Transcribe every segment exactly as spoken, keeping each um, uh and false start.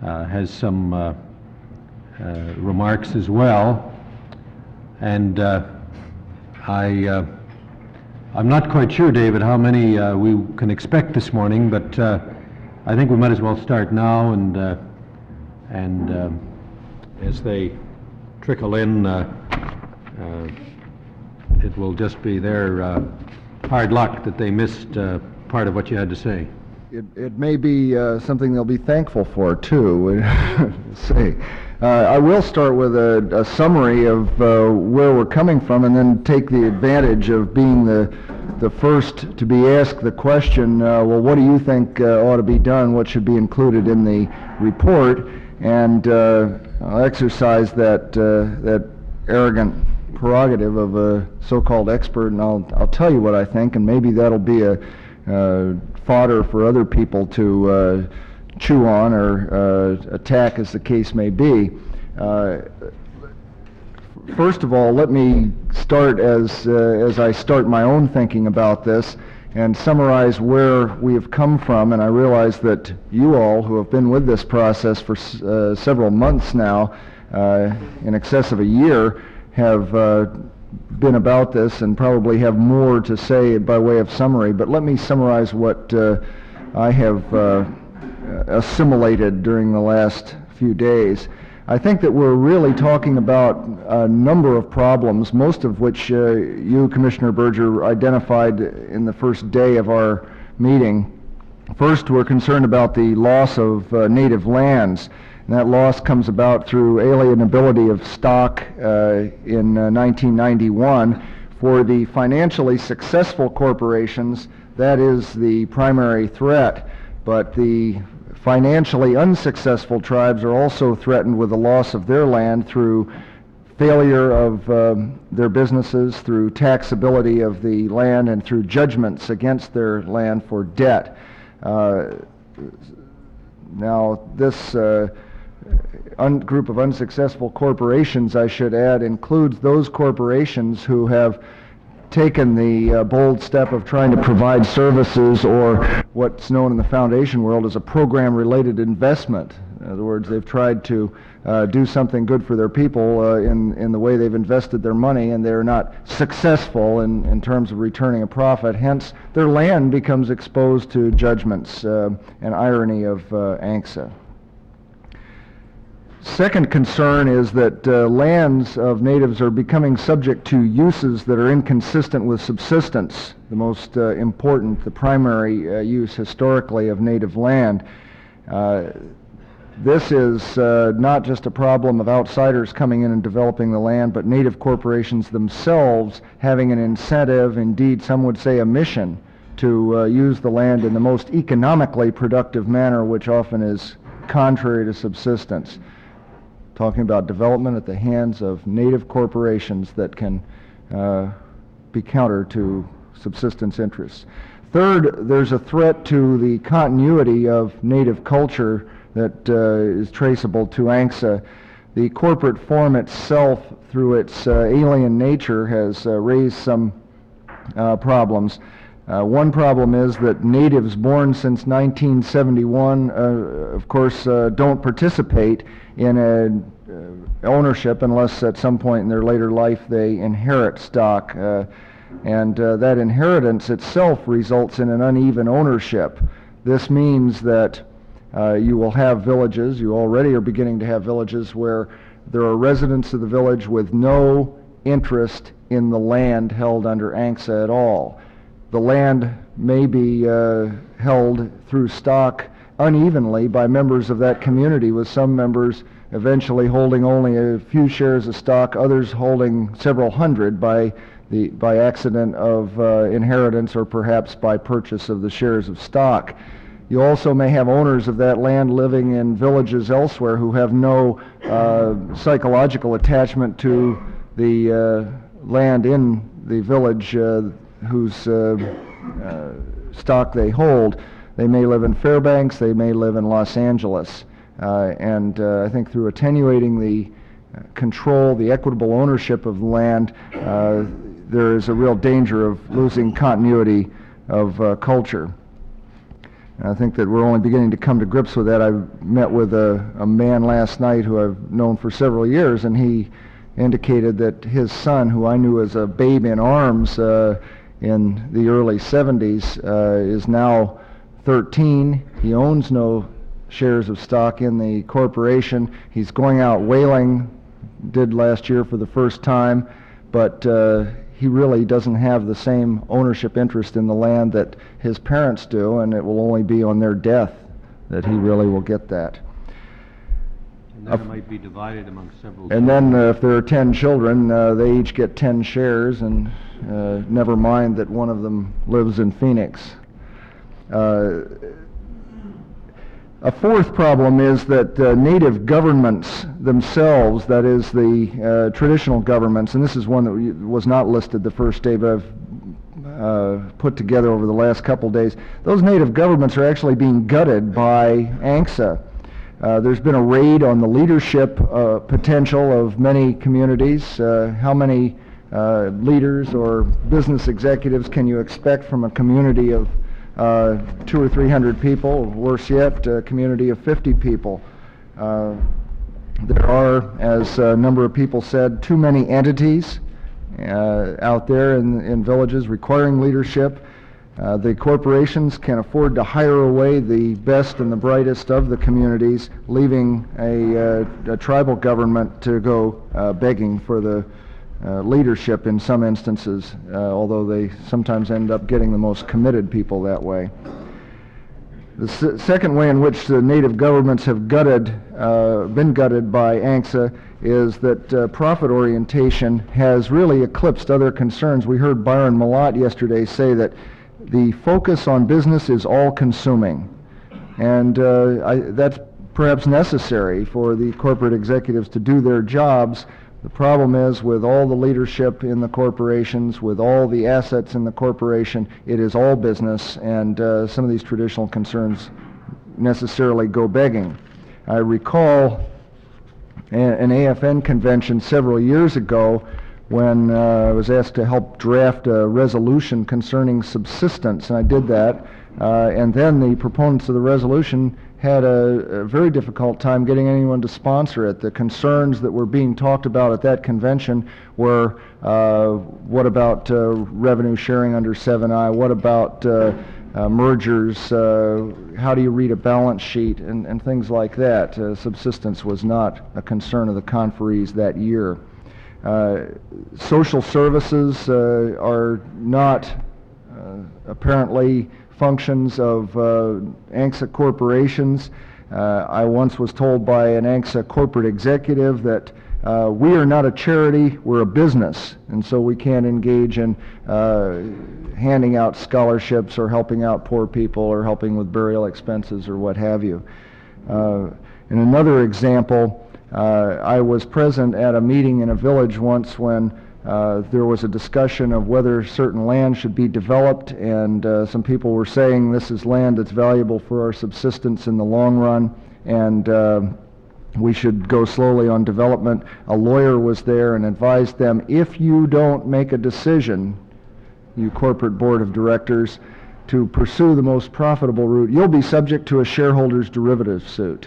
uh, has some uh, uh, remarks as well. And uh, I, uh, I'm not quite sure, David, how many uh, we can expect this morning, but uh, I think we might as well start now, and uh, and um, as they trickle in, uh, uh, it will just be their uh, hard luck that they missed uh, part of what you had to say. It, it may be uh, something they'll be thankful for, too. Say, uh, I will start with a, a summary of uh, where we're coming from, and then take the advantage of being the the first to be asked the question, uh, well, what do you think uh, ought to be done? What should be included in the report? And uh, I'll exercise that uh, that arrogant prerogative of a so-called expert, and I'll I'll tell you what I think, and maybe that'll be a uh, fodder for other people to uh, chew on or uh, attack, as the case may be. Uh, first of all, let me start as uh, as I start my own thinking about this and summarize where we have come from. And I realize that you all, who have been with this process for uh, several months now, uh, in excess of a year, have uh, been about this and probably have more to say by way of summary. But let me summarize what uh, I have uh, assimilated during the last few days. I think that we're really talking about a number of problems, most of which uh, you, Commissioner Berger, identified in the first day of our meeting. First, we're concerned about the loss of uh, native lands. And that loss comes about through alienability of stock uh, in uh, nineteen ninety-one. For the financially successful corporations, that is the primary threat. But the financially unsuccessful tribes are also threatened with the loss of their land through failure of um, their businesses, through taxability of the land, and through judgments against their land for debt. Uh, now, this uh, Un- group of unsuccessful corporations, I should add, includes those corporations who have taken the uh, bold step of trying to provide services, or what's known in the foundation world as a program-related investment. In other words, they've tried to uh, do something good for their people uh, in, in the way they've invested their money, and they're not successful in, in terms of returning a profit. Hence, their land becomes exposed to judgments uh, and irony of uh, ANCSA. Second concern is that uh, lands of natives are becoming subject to uses that are inconsistent with subsistence, the most uh, important, the primary uh, use historically of native land. Uh, this is uh, not just a problem of outsiders coming in and developing the land, but native corporations themselves having an incentive, indeed some would say a mission, to uh, use the land in the most economically productive manner, which often is contrary to subsistence. Talking about development at the hands of native corporations that can uh, be counter to subsistence interests. Third, there's a threat to the continuity of native culture that uh, is traceable to ANCSA. The corporate form itself, through its uh, alien nature, has uh, raised some uh, problems. Uh, one problem is that natives born since nineteen seventy-one, uh, of course, uh, don't participate in a, uh, ownership unless at some point in their later life they inherit stock. Uh, and uh, that inheritance itself results in an uneven ownership. This means that uh, you will have villages, you already are beginning to have villages, where there are residents of the village with no interest in the land held under ANCSA at all. The land may be uh, held through stock unevenly by members of that community, with some members eventually holding only a few shares of stock, others holding several hundred by the by accident of uh, inheritance, or perhaps by purchase of the shares of stock. You also may have owners of that land living in villages elsewhere who have no uh, psychological attachment to the uh, land in the village uh, whose uh, uh, stock they hold. They may live in Fairbanks, they may live in Los Angeles. Uh, and uh, I think through attenuating the uh, control, the equitable ownership of the land, uh, there is a real danger of losing continuity of uh, culture. And I think that we're only beginning to come to grips with that. I met with a, a man last night who I've known for several years, and he indicated that his son, who I knew as a babe in arms uh, in the early seventies, uh, is now thirteen. He owns no shares of stock in the corporation. He's going out whaling, did last year for the first time, but uh, he really doesn't have the same ownership interest in the land that his parents do, and it will only be on their death that he really will get that. And then it might be divided among several. And then uh, if there are ten children, uh, they each get ten shares, and uh, never mind that one of them lives in Phoenix. Uh, A fourth problem is that uh, native governments themselves, that is the uh, traditional governments, and this is one that was not listed the first day, but I've uh, put together over the last couple days, those native governments are actually being gutted by ANCSA. Uh, there's been a raid on the leadership uh, potential of many communities. Uh, how many uh, leaders or business executives can you expect from a community of Uh, two or three hundred people, worse yet, a community of fifty people? Uh, there are, as a number of people said, too many entities uh, out there in, in villages requiring leadership. Uh, the corporations can afford to hire away the best and the brightest of the communities, leaving a, uh, a tribal government to go uh, begging for the Uh, leadership in some instances, uh, although they sometimes end up getting the most committed people that way. The s- second way in which the native governments have gutted, uh, been gutted by ANCSA is that uh, profit orientation has really eclipsed other concerns. We heard Byron Malott yesterday say that the focus on business is all-consuming, and uh, I, that's perhaps necessary for the corporate executives to do their jobs. The problem is, with all the leadership in the corporations, with all the assets in the corporation, it is all business, and uh, some of these traditional concerns necessarily go begging. I recall a- an A F N convention several years ago when uh, I was asked to help draft a resolution concerning subsistence, and I did that, uh, and then the proponents of the resolution had a, a very difficult time getting anyone to sponsor it. The concerns that were being talked about at that convention were, uh, what about uh, revenue sharing under seven I? What about uh, uh, mergers? Uh, how do you read a balance sheet? And, and things like that. Uh, subsistence was not a concern of the conferees that year. Uh, social services uh, are not uh, apparently functions of uh, ANCSA corporations. Uh, I once was told by an ANCSA corporate executive that uh, we are not a charity, we're a business, and so we can't engage in uh, handing out scholarships or helping out poor people or helping with burial expenses or what have you. Uh, in another example, uh, I was present at a meeting in a village once when Uh, there was a discussion of whether certain land should be developed, and uh, some people were saying this is land that's valuable for our subsistence in the long run, and uh, we should go slowly on development. A lawyer was there and advised them, if you don't make a decision, you corporate board of directors, to pursue the most profitable route, you'll be subject to a shareholders derivative suit.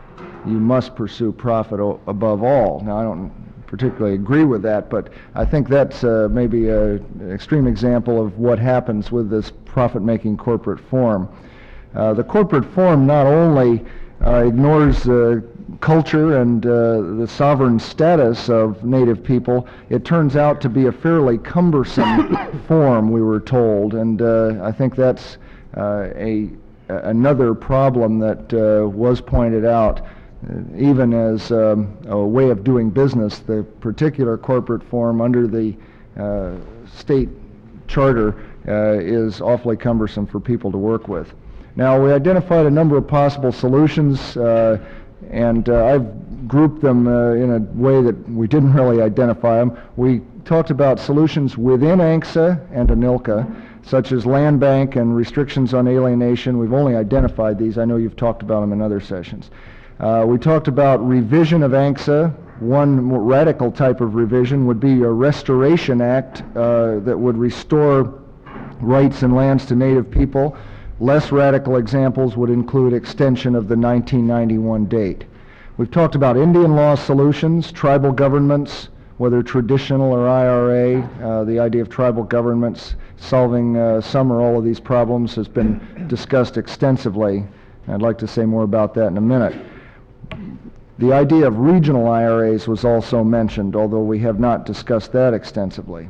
You must pursue profit o- above all. Now, I don't particularly agree with that, but I think that's uh, maybe a, an extreme example of what happens with this profit-making corporate form. Uh, the corporate form not only uh, ignores uh, culture and uh, the sovereign status of native people, it turns out to be a fairly cumbersome form, we were told, and uh, I think that's uh, a another problem that uh, was pointed out. Uh, even as um, a way of doing business, the particular corporate form under the uh, state charter uh, is awfully cumbersome for people to work with. Now, we identified a number of possible solutions, uh, and uh, I've grouped them uh, in a way that we didn't really identify them. We talked about solutions within ANCSA and ANILCA, such as land bank and restrictions on alienation. We've only identified these. I know you've talked about them in other sessions. Uh, we talked about revision of ANCSA. One more radical type of revision would be a restoration act uh, that would restore rights and lands to native people. Less radical examples would include extension of the nineteen ninety-one date. We've talked about Indian law solutions, tribal governments, whether traditional or I R A. Uh, the idea of tribal governments solving uh, some or all of these problems has been discussed extensively. I'd like to say more about that in a minute. The idea of regional I R As was also mentioned, although we have not discussed that extensively.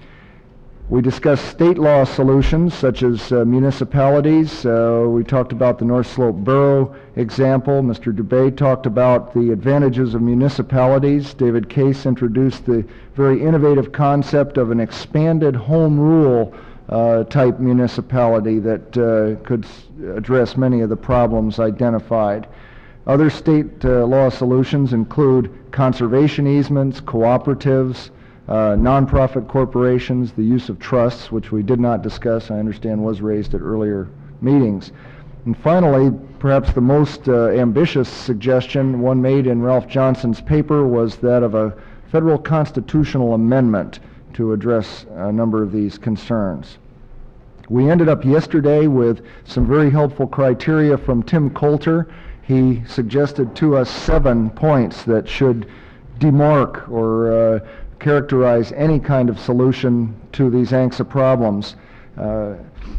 We discussed state law solutions such as uh, municipalities. Uh, we talked about the North Slope Borough example. Mister Dubé talked about the advantages of municipalities. David Case introduced the very innovative concept of an expanded home rule uh, type municipality that uh, could s- address many of the problems identified. Other state uh, law solutions include conservation easements, cooperatives, Uh, nonprofit corporations, the use of trusts, which we did not discuss, I understand was raised at earlier meetings. And finally, perhaps the most uh, ambitious suggestion, one made in Ralph Johnson's paper, was that of a federal constitutional amendment to address a number of these concerns. We ended up yesterday with some very helpful criteria from Tim Coulter. He suggested to us seven points that should demark or uh, characterize any kind of solution to these A N C S A problems. Uh,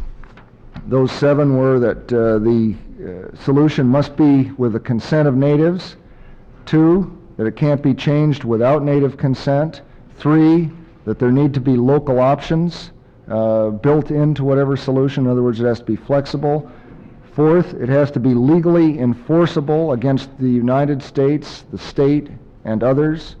those seven were that uh, the uh, solution must be with the consent of natives. Two, that it can't be changed without native consent. Three, that there need to be local options uh, built into whatever solution. In other words, it has to be flexible. Fourth, it has to be legally enforceable against the United States, the state, and others.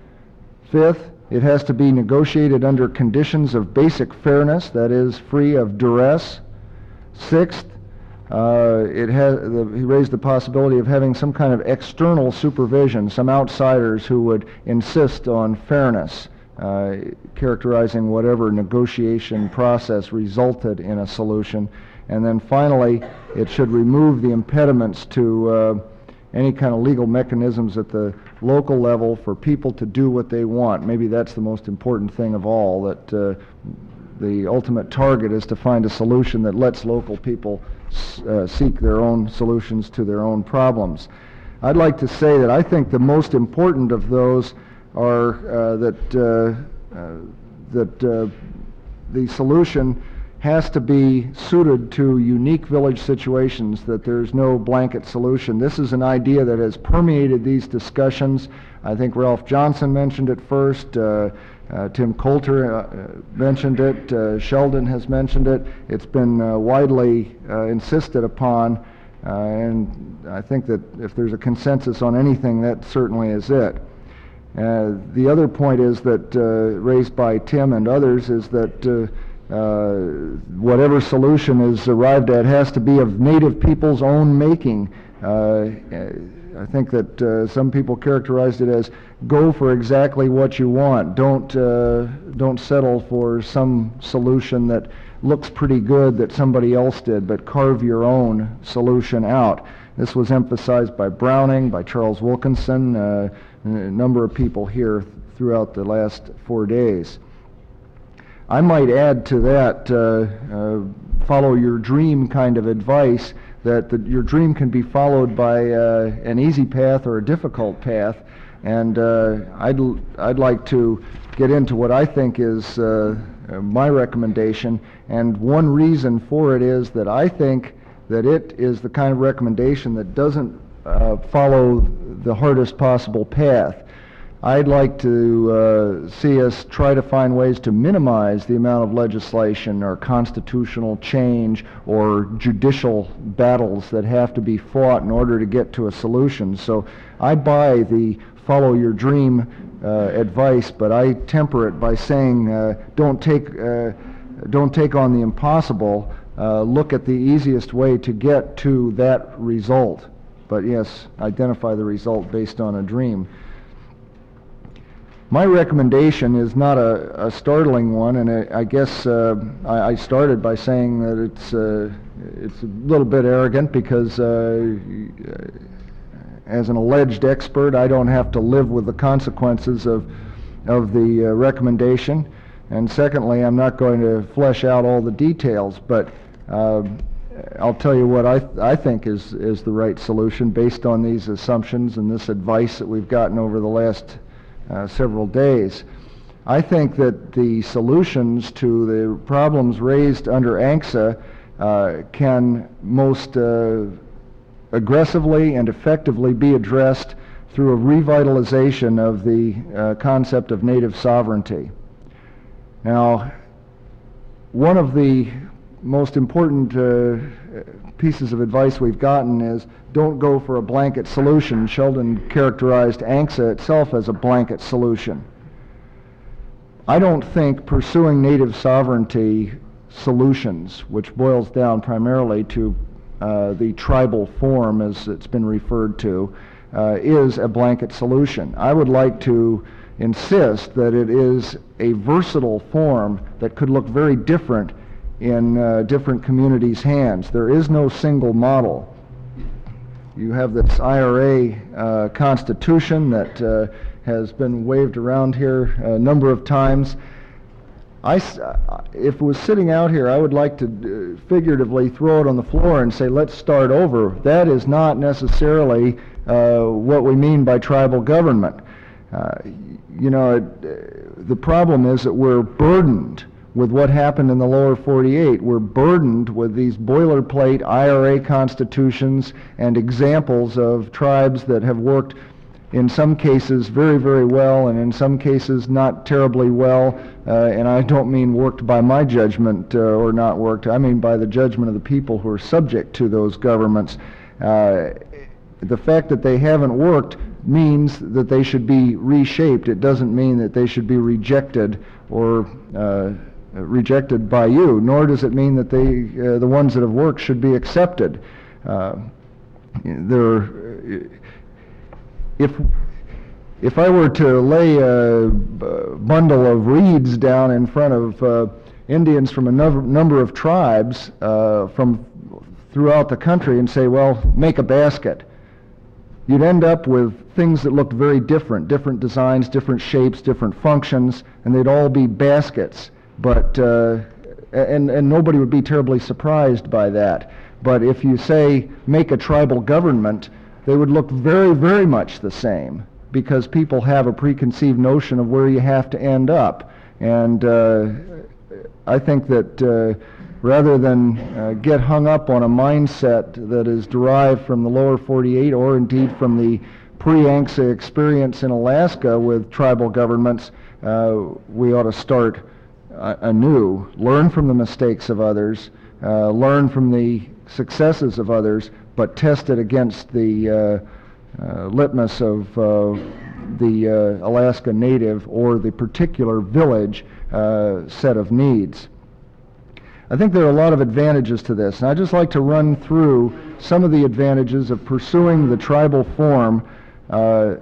Fifth, it has to be negotiated under conditions of basic fairness, that is, free of duress. Sixth, uh, it has, the, he raised the possibility of having some kind of external supervision, some outsiders who would insist on fairness, uh, characterizing whatever negotiation process resulted in a solution. And then finally, it should remove the impediments to uh, any kind of legal mechanisms at the local level for people to do what they want. Maybe that's the most important thing of all, that uh, the ultimate target is to find a solution that lets local people uh, seek their own solutions to their own problems. I'd like to say that I think the most important of those are uh, that, uh, uh, that uh, the solution has to be suited to unique village situations, that there's no blanket solution. This is an idea that has permeated these discussions. I think Ralph Johnson mentioned it first, uh, uh, Tim Coulter uh, mentioned it, uh, Sheldon has mentioned it. It's been uh, widely uh, insisted upon, uh, and I think that if there's a consensus on anything, that certainly is it. Uh, the other point is that, uh, raised by Tim and others, is that uh, Uh, whatever solution is arrived at has to be of native people's own making. Uh, I think that uh, some people characterized it as go for exactly what you want. Don't uh, don't settle for some solution that looks pretty good that somebody else did, but carve your own solution out. This was emphasized by Browning, by Charles Wilkinson, uh, a number of people here throughout the last four days. I might add to that, uh, uh, follow your dream kind of advice, that the, your dream can be followed by uh, an easy path or a difficult path, and uh, I'd, l- I'd like to get into what I think is uh, uh, my recommendation, and one reason for it is that I think that it is the kind of recommendation that doesn't uh, follow the hardest possible path. I'd like to uh, see us try to find ways to minimize the amount of legislation or constitutional change or judicial battles that have to be fought in order to get to a solution. So I buy the follow your dream uh, advice, but I temper it by saying uh, don't take uh, don't take on the impossible. Uh, look at the easiest way to get to that result. But yes, identify the result based on a dream. My recommendation is not a, a startling one, and I, I guess uh, I, I started by saying that it's uh, it's a little bit arrogant because uh, as an alleged expert, I don't have to live with the consequences of of the uh, recommendation. And secondly, I'm not going to flesh out all the details, but uh, I'll tell you what I, th- I think is, is the right solution based on these assumptions and this advice that we've gotten over the last uh, several days. I think that the solutions to the problems raised under ANCSA uh, can most uh, aggressively and effectively be addressed through a revitalization of the uh, concept of native sovereignty. Now, one of the most important uh, pieces of advice we've gotten is don't go for a blanket solution. Sheldon characterized ANCSA itself as a blanket solution. I don't think pursuing native sovereignty solutions, which boils down primarily to uh, the tribal form as it's been referred to, uh, is a blanket solution. I would like to insist that it is a versatile form that could look very different in uh, different communities' hands. There is no single model. You have this I R A uh, constitution that uh, has been waved around here a number of times. I, if it was sitting out here, I would like to uh, figuratively throw it on the floor and say, let's start over. That is not necessarily uh, what we mean by tribal government. Uh, you know, it, the problem is that we're burdened with what happened in the lower forty-eight. We're burdened with these boilerplate I R A constitutions and examples of tribes that have worked in some cases very, very well, and in some cases not terribly well. Uh, and I don't mean worked by my judgment uh, or not worked. I mean by the judgment of the people who are subject to those governments. Uh, the fact that they haven't worked means that they should be reshaped. It doesn't mean that they should be rejected or uh, rejected by you, nor does it mean that they, uh, the ones that have worked should be accepted. Uh, there, if, if I were to lay a, a bundle of reeds down in front of uh, Indians from a number, number of tribes uh, from throughout the country and say, well, make a basket, you'd end up with things that looked very different, different designs, different shapes, different functions, and they'd all be baskets. But, uh, and, and nobody would be terribly surprised by that. But if you say, make a tribal government, they would look very, very much the same, because people have a preconceived notion of where you have to end up. And uh, I think that uh, rather than uh, get hung up on a mindset that is derived from the lower forty-eight, or indeed from the pre-ANCSA experience in Alaska with tribal governments, uh, we ought to start uh, anew, learn from the mistakes of others, uh, learn from the successes of others, but test it against the uh, uh, litmus of uh, the uh, Alaska Native or the particular village uh, set of needs. I think there are a lot of advantages to this, and I'd just like to run through some of the advantages of pursuing the tribal form, uh,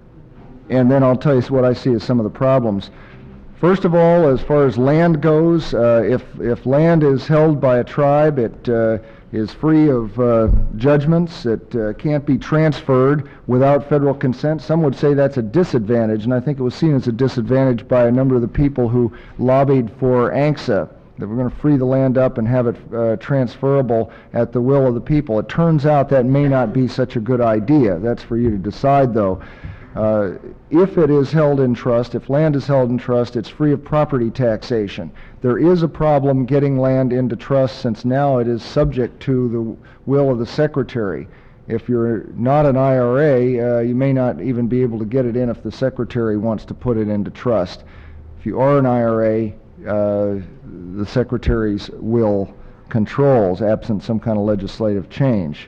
and then I'll tell you what I see as some of the problems. First of all, as far as land goes, uh, if, if land is held by a tribe, it uh, is free of uh, judgments. It uh, can't be transferred without federal consent. Some would say that's a disadvantage, and I think it was seen as a disadvantage by a number of the people who lobbied for ANCSA, that we're going to free the land up and have it uh, transferable at the will of the people. It turns out that may not be such a good idea. That's for you to decide, though. Uh, if it is held in trust, if land is held in trust, it's free of property taxation. There is a problem getting land into trust, since now it is subject to the will of the Secretary. If you're not an I R A, uh, you may not even be able to get it in if the Secretary wants to put it into trust. If you are an I R A, uh, the Secretary's will controls, absent some kind of legislative change.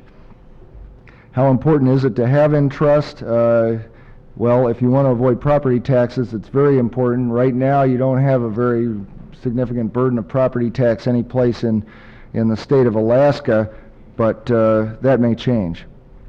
How important is it to have in trust? Uh, Well, if you want to avoid property taxes, it's very important. Right now, you don't have a very significant burden of property tax any place in, in the state of Alaska, but uh, that may change.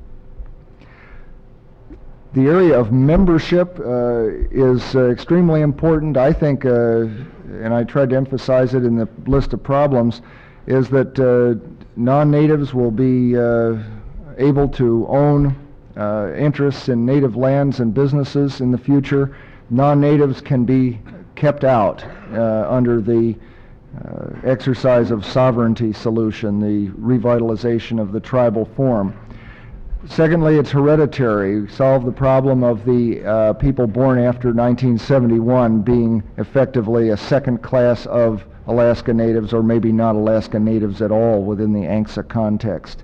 The area of membership uh, is uh, extremely important. I think, uh, and I tried to emphasize it in the list of problems, is that uh, non-natives will be uh, able to own Uh, interests in native lands and businesses in the future. Non-natives can be kept out uh, under the uh, exercise of sovereignty solution, the revitalization of the tribal form. Secondly, it's hereditary. Solve the problem of the uh, people born after nineteen seventy-one being effectively a second class of Alaska Natives, or maybe not Alaska Natives at all within the A N C S A context.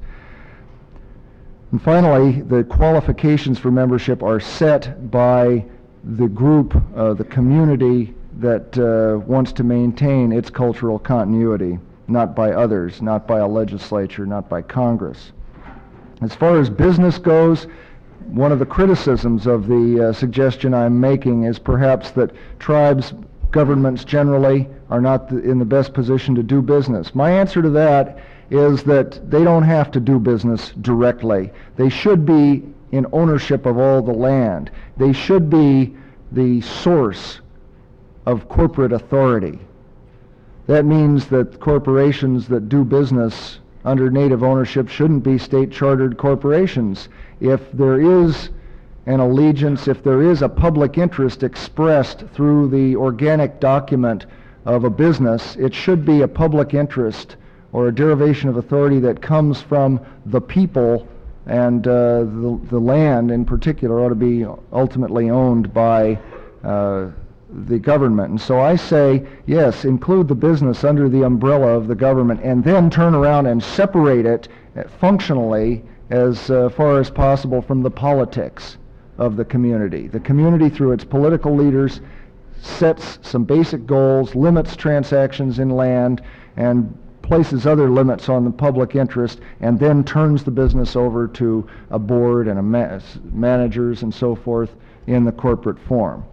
And finally, the qualifications for membership are set by the group, uh, the community that uh, wants to maintain its cultural continuity, not by others, not by a legislature, not by Congress. As far as business goes, one of the criticisms of the uh, suggestion I'm making is perhaps that tribes, governments generally, are not the, in the best position to do business. My answer to that is that they don't have to do business directly. They should be in ownership of all the land. They should be the source of corporate authority. That means that corporations that do business under native ownership shouldn't be state-chartered corporations. If there is an allegiance, if there is a public interest expressed through the organic document of a business, it should be a public interest or a derivation of authority that comes from the people, and uh, the, the land in particular ought to be ultimately owned by uh, the government. And so I say, yes, include the business under the umbrella of the government, and then turn around and separate it functionally as uh, far as possible from the politics of the community. The community, through its political leaders, sets some basic goals, limits transactions in land, and places other limits on the public interest, and then turns the business over to a board and a ma- managers and so forth in the corporate form.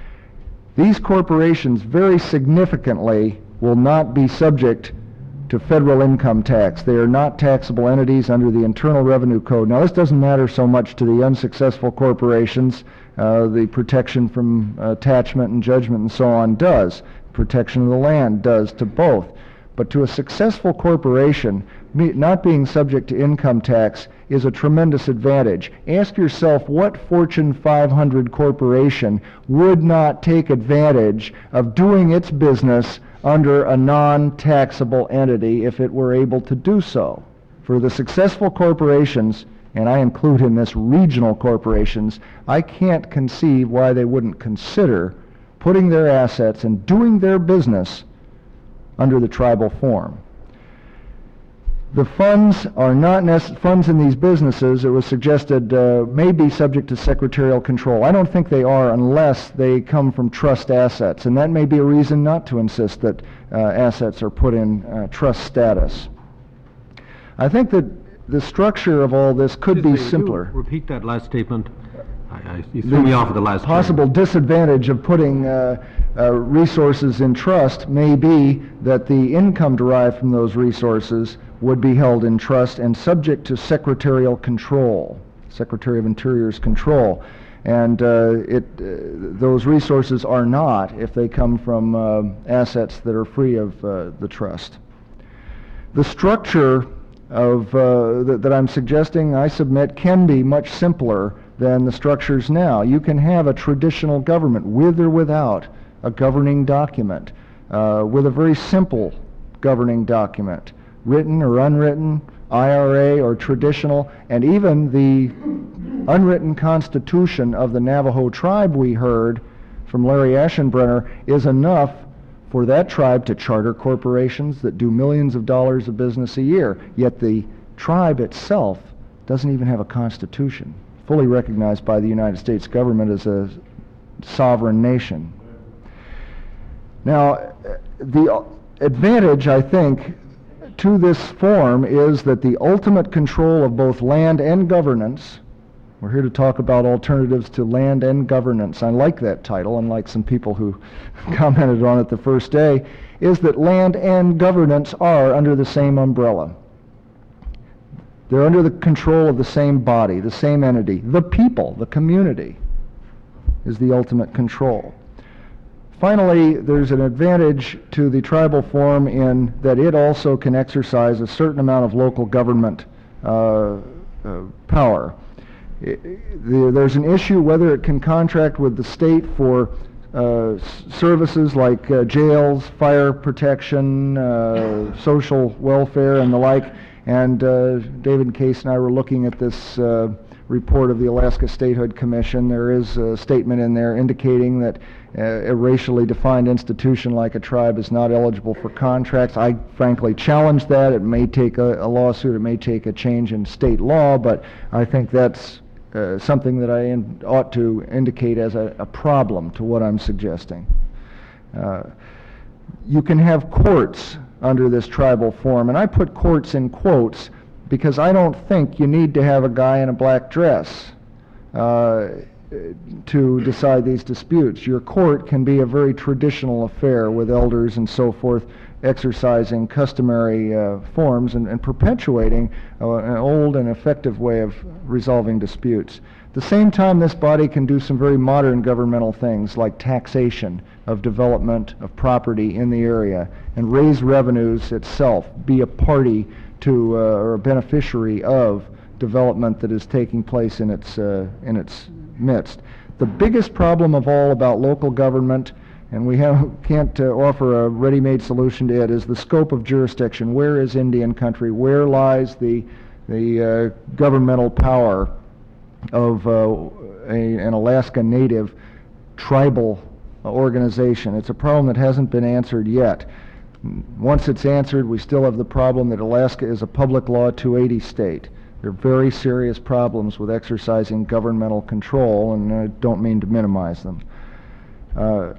These corporations very significantly will not be subject to federal income tax. They are not taxable entities under the Internal Revenue Code. Now, this doesn't matter so much to the unsuccessful corporations. Uh, the protection from uh, attachment and judgment and so on does. Protection of the land does to both. But to a successful corporation, me, not being subject to income tax is a tremendous advantage. Ask yourself, what Fortune five hundred corporation would not take advantage of doing its business under a non-taxable entity if it were able to do so? For the successful corporations, and I include in this regional corporations, I can't conceive why they wouldn't consider putting their assets and doing their business under the tribal form. The funds are not nec- funds in these businesses, it was suggested, uh, may be subject to secretarial control. I don't think they are unless they come from trust assets, and that may be a reason not to insist that uh, assets are put in uh, trust status. I think that the structure of all this could be simpler. Repeat that last statement. I, I, you threw me off at the last possible term. Disadvantage of putting uh, uh, resources in trust may be that the income derived from those resources would be held in trust and subject to secretarial control, Secretary of Interior's control. And uh, it, uh, those resources are not if they come from uh, assets that are free of uh, the trust. The structure of uh, th- that I'm suggesting, I submit, can be much simpler than the structures now. You can have a traditional government with or without a governing document, uh, with a very simple governing document, written or unwritten, I R A or traditional, and even the unwritten constitution of the Navajo tribe we heard from Larry Aschenbrenner is enough for that tribe to charter corporations that do millions of dollars of business a year. Yet the tribe itself doesn't even have a constitution, fully recognized by the United States government as a sovereign nation. Now, the advantage, I think, to this form is that the ultimate control of both land and governance, we're here to talk about alternatives to land and governance, I like that title, unlike some people who commented on it the first day, is that land and governance are under the same umbrella. They're under the control of the same body, the same entity. The people, the community, is the ultimate control. Finally, there's an advantage to the tribal form in that it also can exercise a certain amount of local government uh, uh, power. It, the, there's an issue whether it can contract with the state for uh, s- services like uh, jails, fire protection, uh, social welfare, and the like. And uh, David Case and I were looking at this uh, report of the Alaska Statehood Commission. There is a statement in there indicating that uh, a racially defined institution like a tribe is not eligible for contracts. I frankly challenge that. It may take a, a lawsuit, it may take a change in state law, but I think that's uh, something that I in, ought to indicate as a, a problem to what I'm suggesting. Uh, you can have courts under this tribal form, and I put courts in quotes because I don't think you need to have a guy in a black dress uh, to decide these disputes. Your court can be a very traditional affair with elders and so forth exercising customary uh, forms and, and perpetuating uh, an old and effective way of resolving disputes. At the same time, this body can do some very modern governmental things like taxation of development of property in the area and raise revenues itself, be a party to uh, or a beneficiary of development that is taking place in its uh, in its midst. The biggest problem of all about local government, and we have, can't uh, offer a ready-made solution to it, is the scope of jurisdiction. Where is Indian country? Where lies the the uh, governmental power of uh, a, an Alaska Native tribal organization? It's a problem that hasn't been answered yet. Once it's answered, we still have the problem that Alaska is a public law two eighty state. There are very serious problems with exercising governmental control, and I don't mean to minimize them. Uh,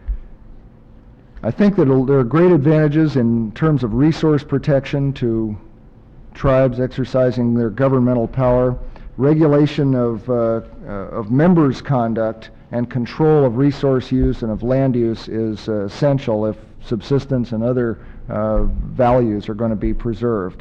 I think that there are great advantages in terms of resource protection to tribes exercising their governmental power, regulation of, uh, uh, of members' conduct, and control of resource use and of land use is uh, essential if subsistence and other uh, values are going to be preserved.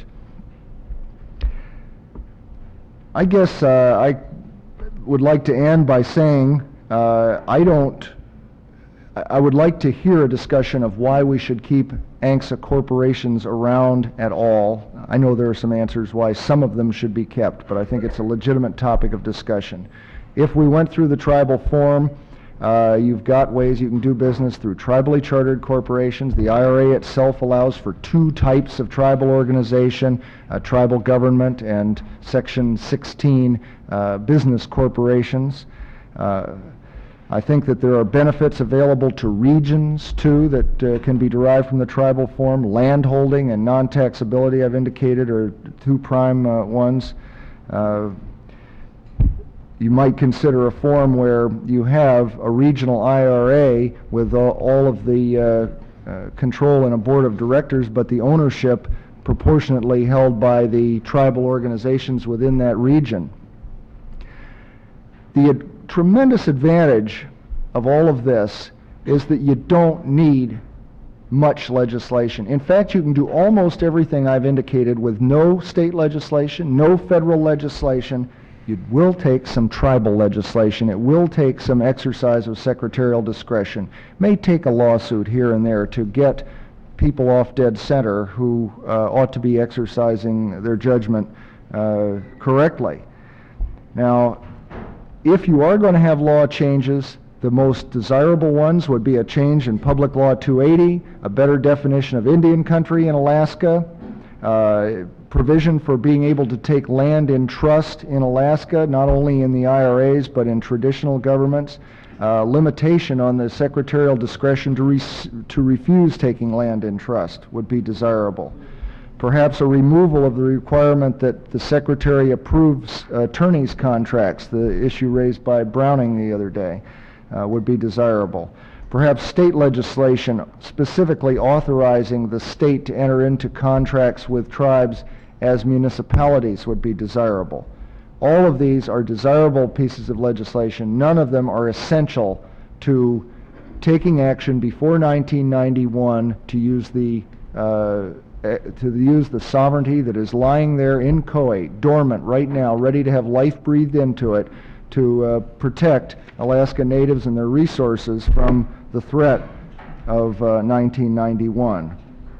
I guess uh, I would like to end by saying uh, I don't, I would like to hear a discussion of why we should keep A N C S A corporations around at all. I know there are some answers why some of them should be kept, but I think it's a legitimate topic of discussion. If we went through the tribal form, uh, you've got ways you can do business through tribally chartered corporations. The I R A itself allows for two types of tribal organization, uh, tribal government and Section sixteen uh, business corporations. Uh, I think that there are benefits available to regions, too, that uh, can be derived from the tribal form. Landholding and non-taxability, I've indicated, are two prime uh, ones. Uh, you might consider a form where you have a regional I R A with uh, all of the uh, uh, control in a board of directors, but the ownership proportionately held by the tribal organizations within that region. The ad- tremendous advantage of all of this is that you don't need much legislation. In fact, you can do almost everything I've indicated with no state legislation, no federal legislation. It will take some tribal legislation. It will take some exercise of secretarial discretion. It may take a lawsuit here and there to get people off dead center who uh, ought to be exercising their judgment uh, correctly. Now, if you are going to have law changes, the most desirable ones would be a change in Public Law two eighty, a better definition of Indian country in Alaska, uh, provision for being able to take land in trust in Alaska, not only in the I R As but in traditional governments, uh, limitation on the secretarial discretion to, re- to refuse taking land in trust would be desirable. Perhaps a removal of the requirement that the Secretary approves attorneys' contracts, the issue raised by Browning the other day, uh, would be desirable. Perhaps state legislation specifically authorizing the state to enter into contracts with tribes as municipalities would be desirable. All of these are desirable pieces of legislation. None of them are essential to taking action before nineteen ninety-one to use the uh, to use the sovereignty that is lying there in Coe, dormant right now, ready to have life breathed into it, to uh, protect Alaska Natives and their resources from the threat of uh, nineteen ninety-one.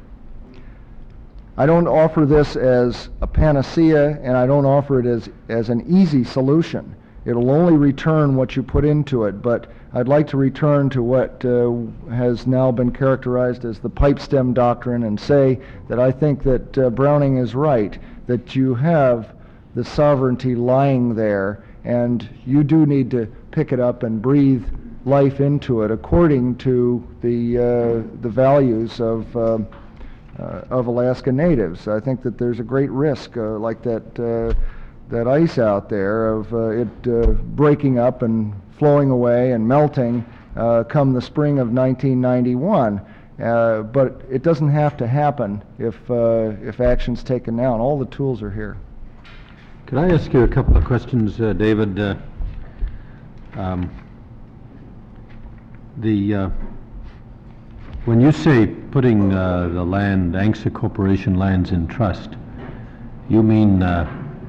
I don't offer this as a panacea, and I don't offer it as, as an easy solution. it'll only return what you put into it. But I'd like to return to what uh, has now been characterized as the pipe stem doctrine and say that I think that uh, Browning is right, that you have the sovereignty lying there, and you do need to pick it up and breathe life into it according to the uh, the values of uh, uh, of Alaska natives. I think that there's a great risk, uh, like that uh, that ice out there, of uh, it uh, breaking up and flowing away and melting uh, come the spring of nineteen ninety-one. Uh, but it doesn't have to happen if uh, if action's taken now, and all the tools are here. Could I ask you a couple of questions, uh, David? Uh, um, the uh, when you say putting uh, the land, ANCSA Corporation lands in trust, you mean uh,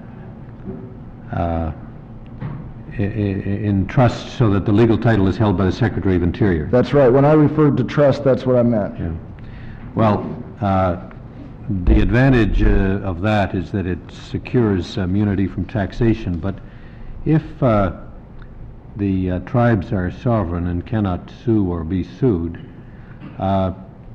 uh, i- i- in trust so that the legal title is held by the Secretary of Interior? That's right. When I referred to trust, that's what I meant. Yeah. Well, uh, the advantage uh, of that is that it secures immunity from taxation, but if uh, the uh, tribes are sovereign and cannot sue or be sued, uh,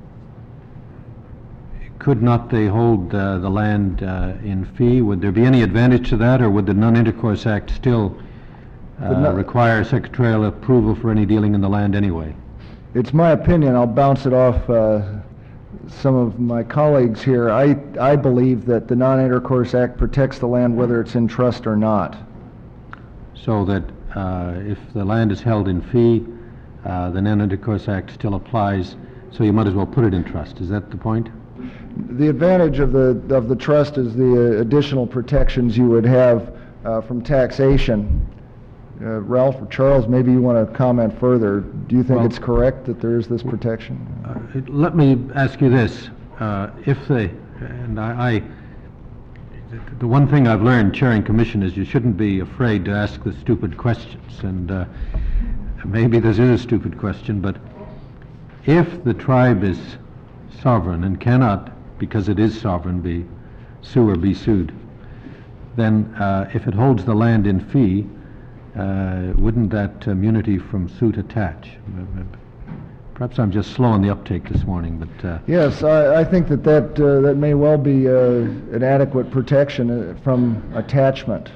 could not they hold uh, the land uh, in fee? Would there be any advantage to that, or would the Non-Intercourse Act still uh, The non- require secretarial approval for any dealing in the land anyway? It's my opinion. I'll bounce it off uh, some of my colleagues here. I, I believe that the Non-Intercourse Act protects the land whether it's in trust or not. So that uh, if the land is held in fee, uh, the Non-Intercourse Act still applies, so you might as well put it in trust. Is that the point? The advantage of the of the trust is the uh, additional protections you would have uh, from taxation. Uh, Ralph or Charles, maybe you want to comment further. Do you think Well- it's correct that there is this protection? Uh, it- let me ask you this. Uh, if they, and I, I, the one thing I've learned chairing commission is you shouldn't be afraid to ask the stupid questions, and uh, maybe this is a stupid question, but if the tribe is sovereign and cannot, because it is sovereign, be sue or be sued, then uh, if it holds the land in fee, uh, wouldn't that immunity from suit attach? Perhaps I'm just slow on the uptake this morning, but uh, Yes, I, I think that that, uh, that may well be uh, an adequate protection uh, from attachment,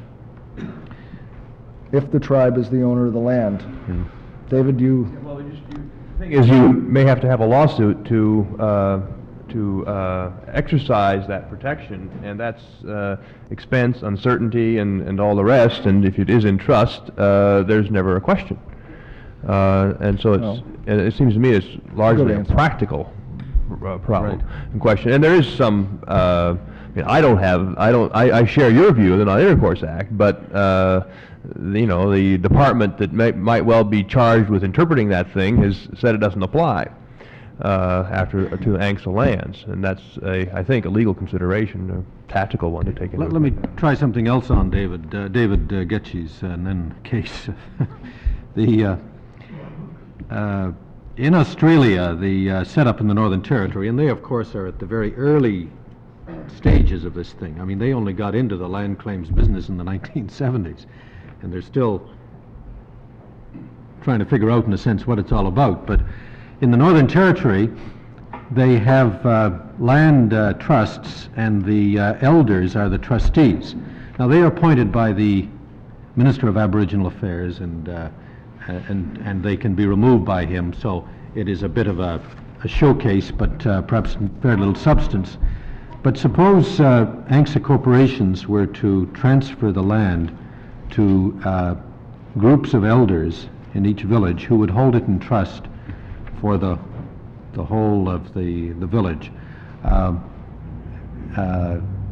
if the tribe is the owner of the land. yeah. David, you... Well, you just, you, the thing is, you may have to have a lawsuit to uh, to uh, exercise that protection, and that's uh, expense, uncertainty, and, and all the rest. And if it is in trust, uh, there's never a question. Uh, and so it's Well, and it seems to me it's largely a answer. practical uh, problem Right. in question. And there is some. Uh, I mean, I don't have. I don't. I, I share your view of the Non-Intercourse Act, but. Uh, you know, the department that may, might well be charged with interpreting that thing has said it doesn't apply uh, after to ANCSA lands, and that's a, I think, a legal consideration, a tactical one to take into Let, let me account. try something else on David, uh, David uh, Getchie's, and then Case. the uh, uh, in Australia, the uh, setup in the Northern Territory, and they, of course, are at the very early stages of this thing. I mean, they only got into the land claims business in the nineteen seventies. And they're still trying to figure out, in a sense, what it's all about. But in the Northern Territory, they have uh, land uh, trusts, and the uh, elders are the trustees. Now, they are appointed by the Minister of Aboriginal Affairs, and uh, and and they can be removed by him. So it is a bit of a, a showcase, but uh, perhaps very little substance. But suppose uh, ANCSA corporations were to transfer the land to uh, groups of elders in each village who would hold it in trust for the the whole of the the village. Uh, uh,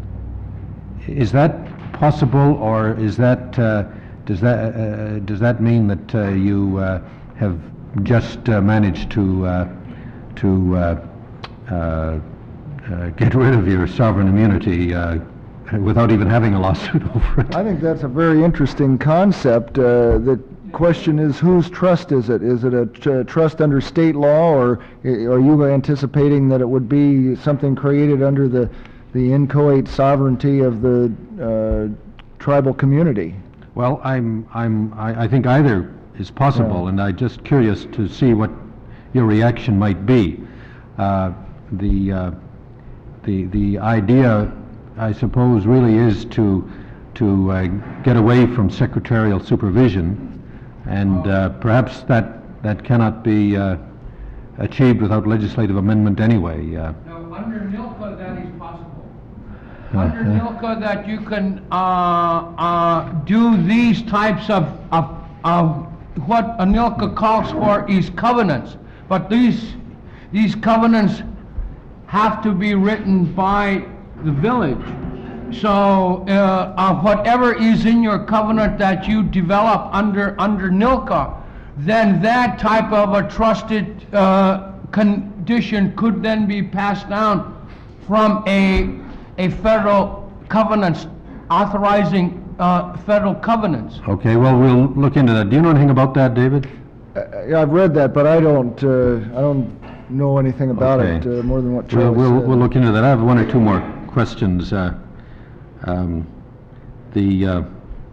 is that possible, or is that uh, does that uh, does that mean that uh, you uh, have just uh, managed to uh, to uh, uh, uh, get rid of your sovereign immunity Uh, without even having a lawsuit over it? I think that's a very interesting concept. Uh, the question is, whose trust is it? Is it a tr- trust under state law, or i- are you anticipating that it would be something created under the, the inchoate sovereignty of the uh, tribal community? Well, I'm, I'm, I, I think either is possible, Yeah. and I'm just curious to see what your reaction might be. Uh, the, uh, the, the idea, I suppose, really is to, to uh, get away from secretarial supervision, and uh, perhaps that, that cannot be uh, achieved without legislative amendment anyway. Uh, No, under NILCA that is possible. Under NILCA that you can uh, uh, do these types of, of, of what a NILCA calls for is covenants. But these, these covenants have to be written by the village. So uh, uh, whatever is in your covenant that you develop under, under NILCA, then that type of a trusted uh, condition could then be passed down from a, a federal covenants, authorizing uh, federal covenants. Okay, well, we'll look into that. Do you know anything about that, David? Uh, yeah, I've read that, but I don't, uh, I don't know anything about Okay. it, uh, more than what We'll, Charlie we'll, said. we'll look into that. I have one or two more questions. Uh, um, the, uh,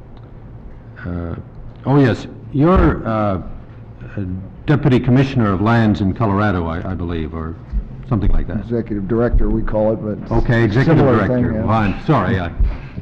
uh, oh yes, you're uh, a Deputy Commissioner of Lands in Colorado, I, I believe, or something like that. Executive Director, we call it, but... it's Okay, Executive similar Director. thing, yeah. Well, I'm sorry. I,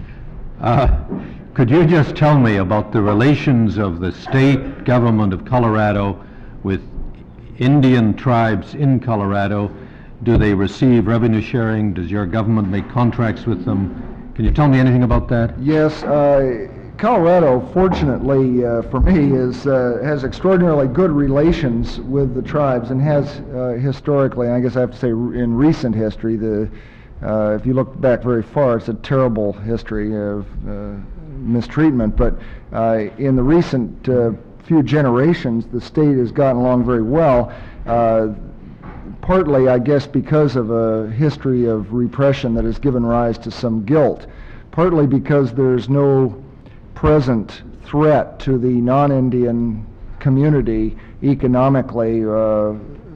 uh, could you just tell me about the relations of the state government of Colorado with Indian tribes in Colorado? Do they receive revenue sharing? Does your government make contracts with them? Can you tell me anything about that? Yes, uh, Colorado, fortunately uh, for me, is, uh, has extraordinarily good relations with the tribes, and has uh, historically, and I guess I have to say in recent history, the, uh, if you look back very far, it's a terrible history of uh, mistreatment, but uh, in the recent uh, few generations, the state has gotten along very well. Uh, partly, I guess, because of a history of repression that has given rise to some guilt, partly because there's no present threat to the non-Indian community economically. Uh,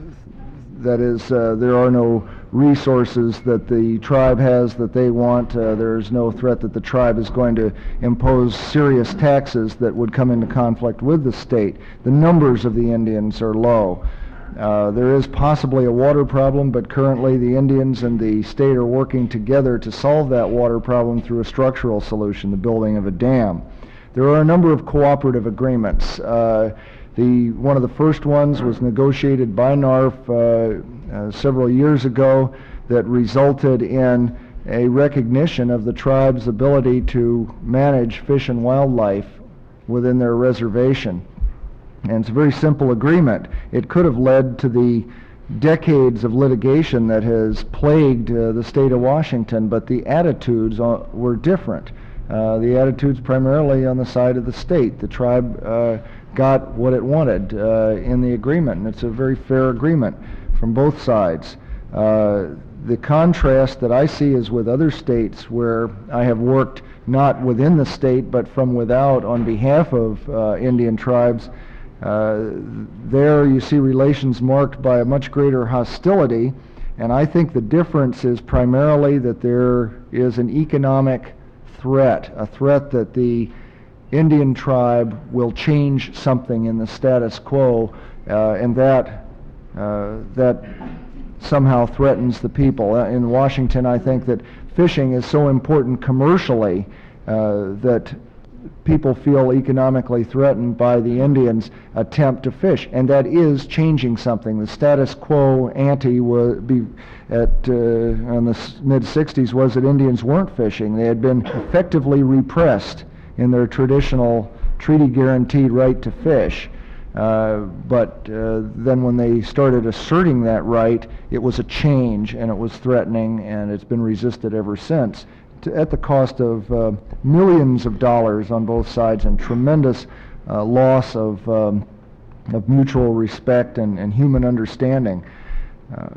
that is, uh, there are no resources that the tribe has that they want. Uh, there's no threat that the tribe is going to impose serious taxes that would come into conflict with the state. The numbers of the Indians are low. Uh, there is possibly a water problem, but currently the Indians and the state are working together to solve that water problem through a structural solution, the building of a dam. There are a number of cooperative agreements. Uh, the, one of the first ones was negotiated by NARF uh, uh, several years ago that resulted in a recognition of the tribe's ability to manage fish and wildlife within their reservation. And it's a very simple agreement. It could have led to the decades of litigation that has plagued uh, the state of Washington, but the attitudes uh, were different. Uh, the attitudes primarily on the side of the state. The tribe uh, got what it wanted uh, in the agreement, and it's a very fair agreement from both sides. Uh, the contrast that I see is with other states where I have worked not within the state but from without on behalf of uh, Indian tribes. Uh, there you see relations marked by a much greater hostility, and I think the difference is primarily that there is an economic threat, a threat that the Indian tribe will change something in the status quo, uh, and that uh, that somehow threatens the people. Uh, in Washington, I think that fishing is so important commercially uh, that people feel economically threatened by the Indians' attempt to fish, and that is changing something. The status quo ante was be at uh, in the mid sixties was that Indians weren't fishing. They had been effectively repressed in their traditional treaty-guaranteed right to fish. Uh, but uh, then when they started asserting that right, it was a change, and it was threatening, and it's been resisted ever since, to, at the cost of uh, millions of dollars on both sides and tremendous uh, loss of, um, of mutual respect and, and human understanding. Uh,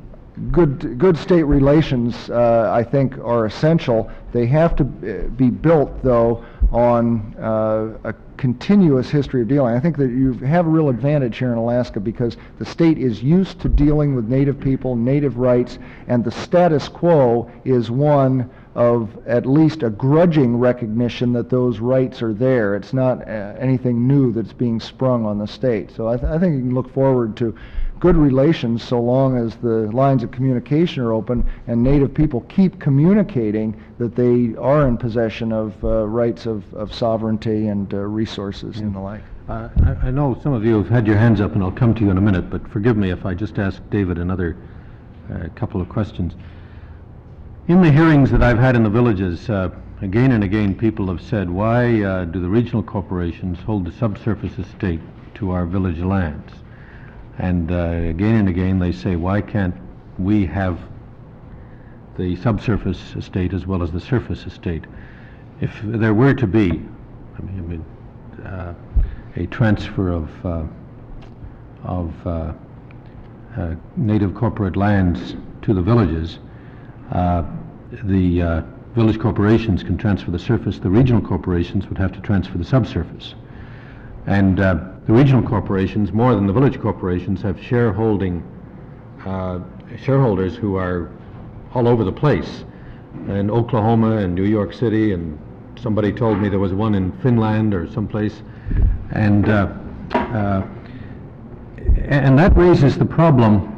Good, good state relations, uh, I think, are essential. They have to be built, though, on uh, a continuous history of dealing. I think that you have a real advantage here in Alaska because the state is used to dealing with Native people, Native rights, and the status quo is one of at least a grudging recognition that those rights are there. It's not uh, anything new that's being sprung on the state. So I, th- I think you can look forward to good relations so long as the lines of communication are open and Native people keep communicating that they are in possession of uh, rights of, of sovereignty and uh, resources and the like. Uh, I, I know some of you have had your hands up, and I'll come to you in a minute, but forgive me if I just ask David another uh, couple of questions. In the hearings that I've had in the villages, uh, again and again people have said, why uh, do the regional corporations hold the subsurface estate to our village lands? And uh, again and again they say, why can't we have the subsurface estate as well as the surface estate? If there were to be, I mean, I mean uh, a transfer of uh, of uh, uh, native corporate lands to the villages, uh, the uh, village corporations can transfer the surface, the regional corporations would have to transfer the subsurface. And uh, the regional corporations, more than the village corporations, have shareholding uh, shareholders who are all over the place, in Oklahoma and New York City, and somebody told me there was one in Finland or someplace, and uh, uh, and that raises the problem.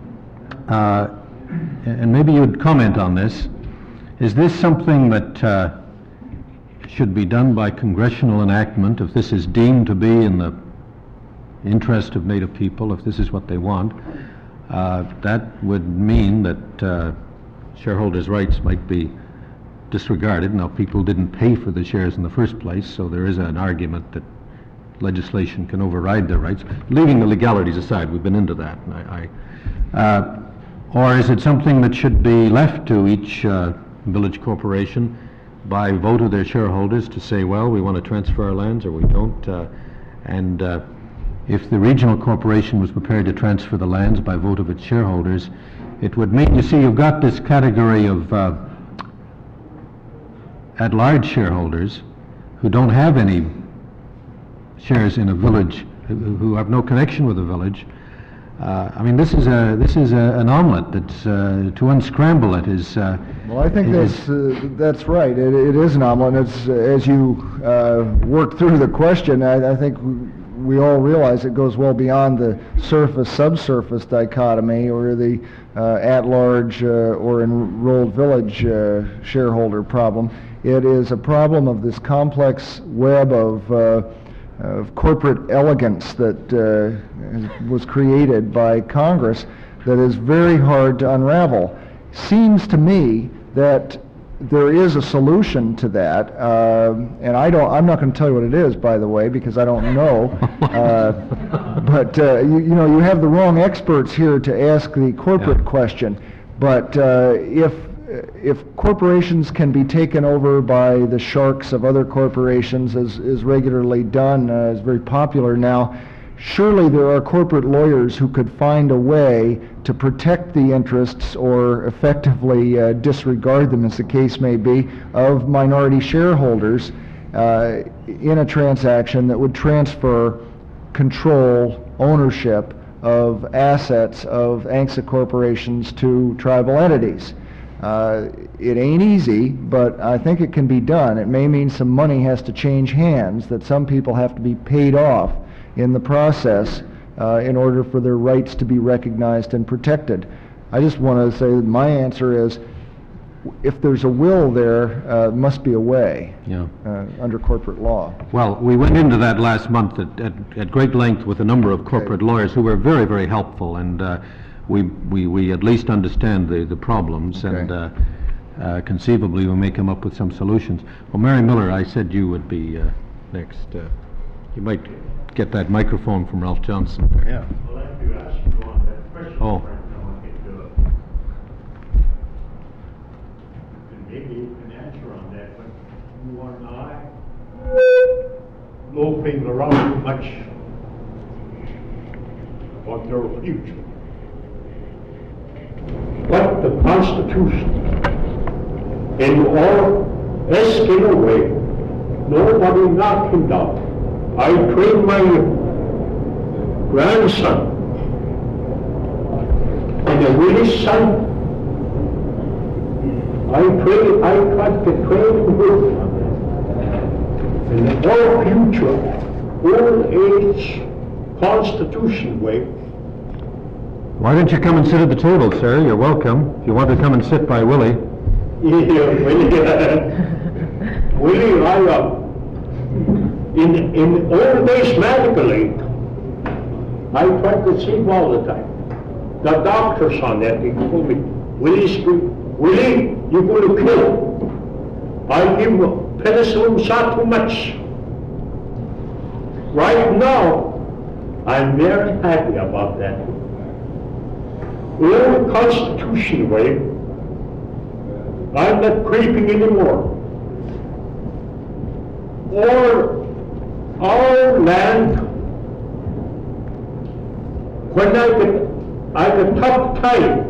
Uh, and maybe you'd comment on this. Is this something that uh, should be done by congressional enactment, if this is deemed to be in the interest of Native people, if this is what they want? Uh, that would mean that uh, shareholders' rights might be disregarded. Now, people didn't pay for the shares in the first place, so there is an argument that legislation can override their rights. Leaving the legalities aside, we've been into that. And I, I, uh, or is it something that should be left to each uh, village corporation by vote of their shareholders to say, well, we want to transfer our lands or we don't? Uh, and uh, if the regional corporation was prepared to transfer the lands by vote of its shareholders, it would mean, you see, you've got this category of uh, at-large shareholders who don't have any shares in a village, who, who have no connection with the village. Uh, I mean, this is a this is a, an omelet that's uh, to unscramble it is. Uh, Well, I think is- that's uh, that's right. It, it is an omelet. And it's uh, as you uh, work through the question, I, I think we all realize it goes well beyond the surface-subsurface dichotomy or the uh, at-large uh, or enrolled village uh, shareholder problem. It is a problem of this complex web of uh, of corporate elegance that uh, was created by Congress that is very hard to unravel. Seems to me that there is a solution to that, uh, and I don't. I'm not going to tell you what it is, by the way, because I don't know. Uh, but uh, you, you know, you have the wrong experts here to ask the corporate Yeah. question. But uh, if if corporations can be taken over by the sharks of other corporations, as is regularly done, uh, is very popular now, surely there are corporate lawyers who could find a way to protect the interests or effectively uh, disregard them, as the case may be, of minority shareholders uh, in a transaction that would transfer control, ownership of assets of A N C S A corporations to tribal entities. Uh, it ain't easy, but I think it can be done. It may mean some money has to change hands, that some people have to be paid off in the process uh, in order for their rights to be recognized and protected. I just want to say that my answer is, if there's a will there, uh, must be a way Yeah. uh, under corporate law. Well, we went into that last month at, at, at great length with a number of corporate lawyers who were very, very helpful, and uh, we, we, we at least understand the, the problems, Okay. and uh, uh, conceivably we may come up with some solutions. Well, Mary Miller, I said you would be uh, next. Uh, you might get that microphone from Ralph Johnson. Yeah. Well, after you ask you on that question, Oh. Frank, I want to get to it. And maybe you can answer on that, but you are not loafing around too much about their future. But the Constitution, and you all asking away, nobody knocked him down. I trained my grandson and the Willis son I pray, I tried to train with in the whole future, old age constitution way. Why don't you come and sit at the table, sir? You're welcome. If you want to come and sit by Willie. Yeah, Willie, uh, Willie, I, uh, in, in old days medical league, I tried to see him all the time. The doctors on that, they told me, Willie, Willie, you're going to kill. I give him penicillin shot too much. Right now, I'm very happy about that. The old Constitution way, I'm not creeping anymore. Or our land, when I get, I get tough time,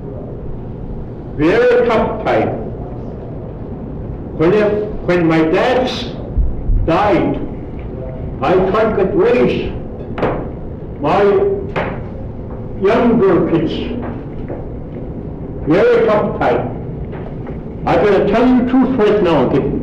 very tough time. When, I, when my dad's died, I tried to raise my younger kids. Very tough time. I'm going to tell you the truth right now, kid.